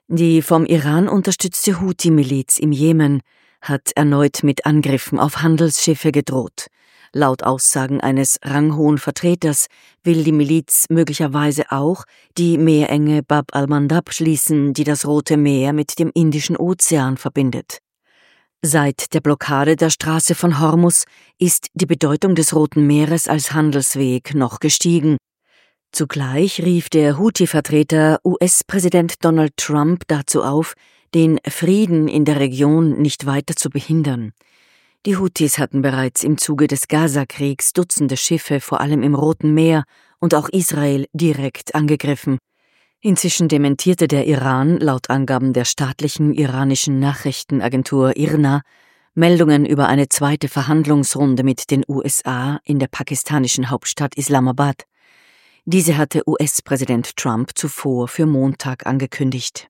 Die vom Iran unterstützte Houthi-Miliz im Jemen hat erneut mit Angriffen auf Handelsschiffe gedroht. Laut Aussagen eines ranghohen Vertreters will die Miliz möglicherweise auch die Meerenge Bab al-Mandab schließen, die das Rote Meer mit dem Indischen Ozean verbindet. Seit der Blockade der Straße von Hormuz ist die Bedeutung des Roten Meeres als Handelsweg noch gestiegen. Zugleich rief der Houthi-Vertreter US-Präsident Donald Trump dazu auf, den Frieden in der Region nicht weiter zu behindern. Die Houthis hatten bereits im Zuge des Gaza-Kriegs Dutzende Schiffe, vor allem im Roten Meer, und auch Israel direkt angegriffen. Inzwischen dementierte der Iran, laut Angaben der staatlichen iranischen Nachrichtenagentur IRNA, Meldungen über eine zweite Verhandlungsrunde mit den USA in der pakistanischen Hauptstadt Islamabad. Diese hatte US-Präsident Trump zuvor für Montag angekündigt.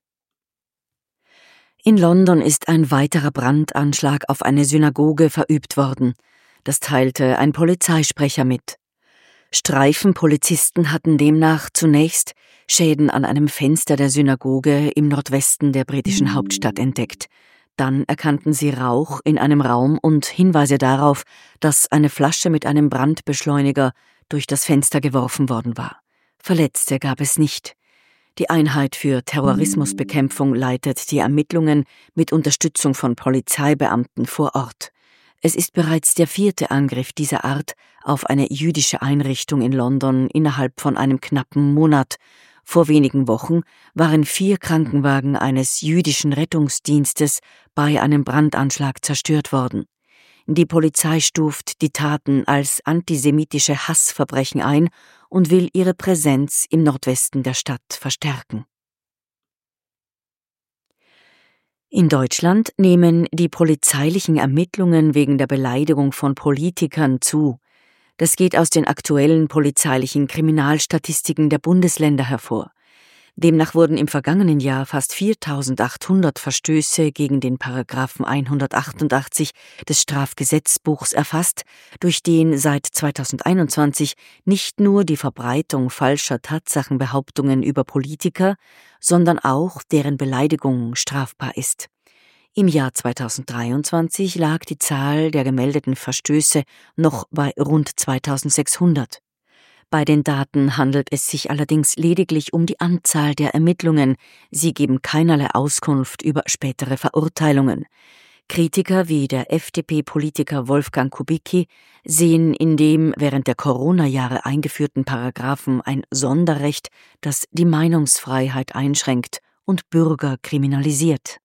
In London ist ein weiterer Brandanschlag auf eine Synagoge verübt worden. Das teilte ein Polizeisprecher mit. Streifenpolizisten hatten demnach zunächst Schäden an einem Fenster der Synagoge im Nordwesten der britischen Hauptstadt entdeckt. Dann erkannten sie Rauch in einem Raum und Hinweise darauf, dass eine Flasche mit einem Brandbeschleuniger durch das Fenster geworfen worden war. Verletzte gab es nicht. Die Einheit für Terrorismusbekämpfung leitet die Ermittlungen mit Unterstützung von Polizeibeamten vor Ort. Es ist bereits der 4. Angriff dieser Art auf eine jüdische Einrichtung in London innerhalb von einem knappen Monat. Vor wenigen Wochen waren 4 Krankenwagen eines jüdischen Rettungsdienstes bei einem Brandanschlag zerstört worden. Die Polizei stuft die Taten als antisemitische Hassverbrechen ein und will ihre Präsenz im Nordwesten der Stadt verstärken. In Deutschland nehmen die polizeilichen Ermittlungen wegen der Beleidigung von Politikern zu. Das geht aus den aktuellen polizeilichen Kriminalstatistiken der Bundesländer hervor. Demnach wurden im vergangenen Jahr fast 4.800 Verstöße gegen den Paragraphen 188 des Strafgesetzbuchs erfasst, durch den seit 2021 nicht nur die Verbreitung falscher Tatsachenbehauptungen über Politiker, sondern auch deren Beleidigung strafbar ist. Im Jahr 2023 lag die Zahl der gemeldeten Verstöße noch bei rund 2.600. Bei den Daten handelt es sich allerdings lediglich um die Anzahl der Ermittlungen. Sie geben keinerlei Auskunft über spätere Verurteilungen. Kritiker wie der FDP-Politiker Wolfgang Kubicki sehen in dem während der Corona-Jahre eingeführten Paragraphen ein Sonderrecht, das die Meinungsfreiheit einschränkt und Bürger kriminalisiert.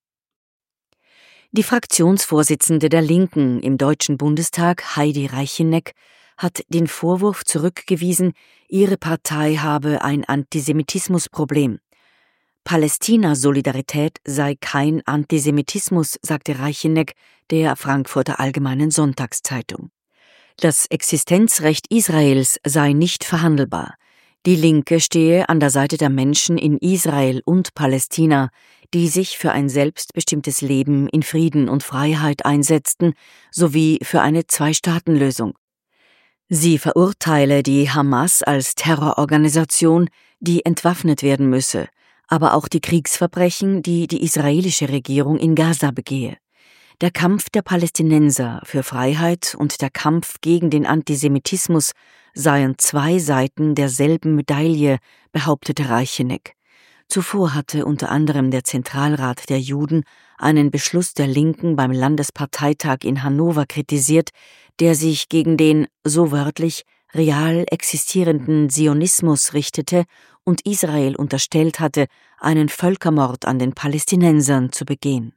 Die Fraktionsvorsitzende der Linken im Deutschen Bundestag, Heidi Reicheneck, hat den Vorwurf zurückgewiesen, ihre Partei habe ein Antisemitismusproblem. Palästina-Solidarität sei kein Antisemitismus, sagte Reicheneck der Frankfurter Allgemeinen Sonntagszeitung. Das Existenzrecht Israels sei nicht verhandelbar. Die Linke stehe an der Seite der Menschen in Israel und Palästina, die sich für ein selbstbestimmtes Leben in Frieden und Freiheit einsetzten, sowie für eine Zwei-Staaten-Lösung. Sie verurteile die Hamas als Terrororganisation, die entwaffnet werden müsse, aber auch die Kriegsverbrechen, die die israelische Regierung in Gaza begehe. Der Kampf der Palästinenser für Freiheit und der Kampf gegen den Antisemitismus seien 2 Seiten derselben Medaille, behauptete Reicheneck. Zuvor hatte unter anderem der Zentralrat der Juden einen Beschluss der Linken beim Landesparteitag in Hannover kritisiert, der sich gegen den, so wörtlich, real existierenden Zionismus richtete und Israel unterstellt hatte, einen Völkermord an den Palästinensern zu begehen.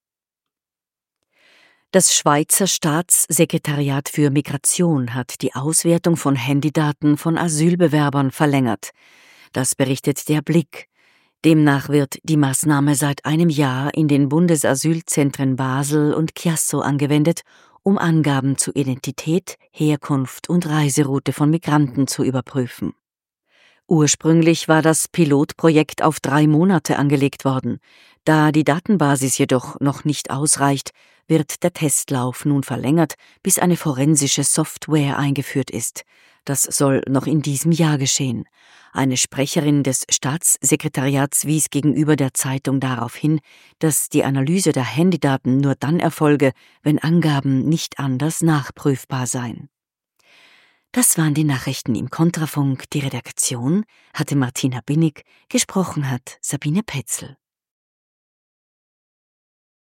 Das Schweizer Staatssekretariat für Migration hat die Auswertung von Handydaten von Asylbewerbern verlängert. Das berichtet der Blick. Demnach wird die Maßnahme seit einem Jahr in den Bundesasylzentren Basel und Chiasso angewendet, um Angaben zu Identität, Herkunft und Reiseroute von Migranten zu überprüfen. Ursprünglich war das Pilotprojekt auf 3 Monate angelegt worden. Da die Datenbasis jedoch noch nicht ausreicht, wird der Testlauf nun verlängert, bis eine forensische Software eingeführt ist. Das soll noch in diesem Jahr geschehen. Eine Sprecherin des Staatssekretariats wies gegenüber der Zeitung darauf hin, dass die Analyse der Handydaten nur dann erfolge, wenn Angaben nicht anders nachprüfbar seien. Das waren die Nachrichten im Kontrafunk. Die Redaktion hatte Martina Binnig, gesprochen hat Sabine Petzl.